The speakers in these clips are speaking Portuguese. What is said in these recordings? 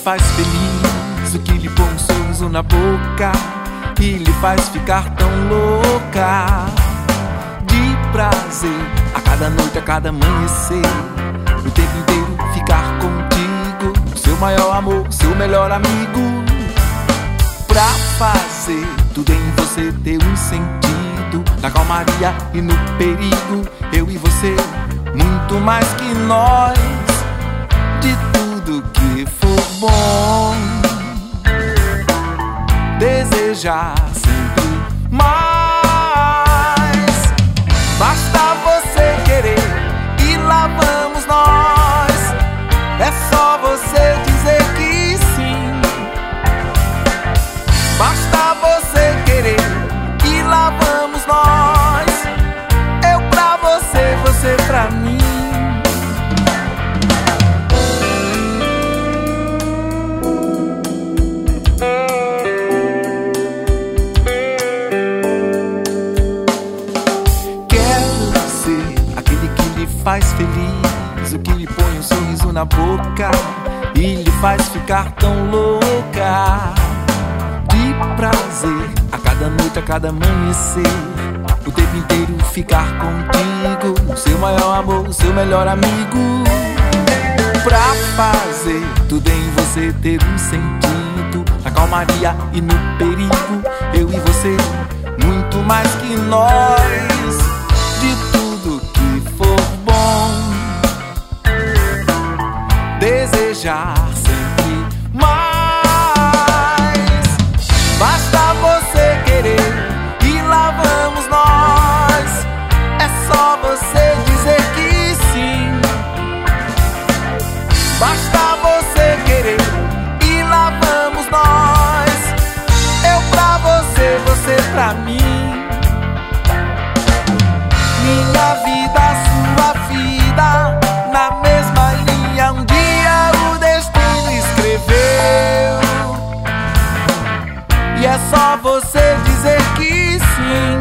faz feliz, o que lhe põe um sorriso na boca e lhe faz ficar tão louca de prazer, a cada noite, a cada amanhecer, o tempo inteiro ficar contigo, seu maior amor, seu melhor amigo, pra fazer tudo em você ter um sentido, na calmaria e no perigo, eu e você, muito mais que nós, de tudo que for bom, desejar sempre mais. Basta você querer e lá vamos nós. É só você dizer que sim. Basta você querer e lá vamos nós. Eu pra você, você pra mim. Faz feliz, o que lhe põe um sorriso na boca e lhe faz ficar tão louca de prazer, a cada noite, a cada amanhecer, o tempo inteiro ficar contigo, seu maior amor, seu melhor amigo, pra fazer tudo em você ter um sentido, na calmaria e no perigo, eu e você, muito mais que nós, de tudo que for bom, desejar sempre mais. Basta você querer e lá vamos nós. É só você dizer que sim. Basta você querer e lá vamos nós. Eu pra você, você pra mim. Minha vida, sua vida, na mesma linha, um dia o destino escreveu. E é só você dizer que sim.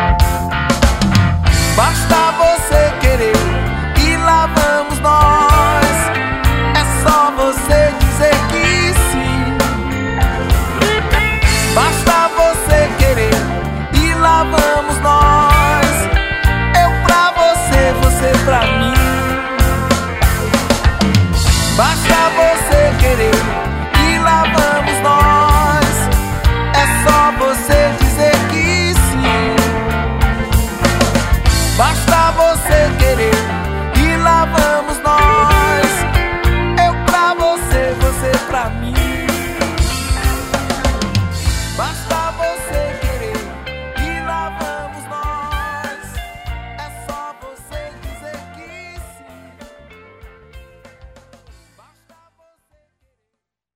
Basta você querer e lá vamos nós. É só você dizer que sim. Basta você querer e lá vamos nós. Você pra mim. Basta você querer e lá vamos nós. É só você dizer que sim. Basta você querer e lá vamos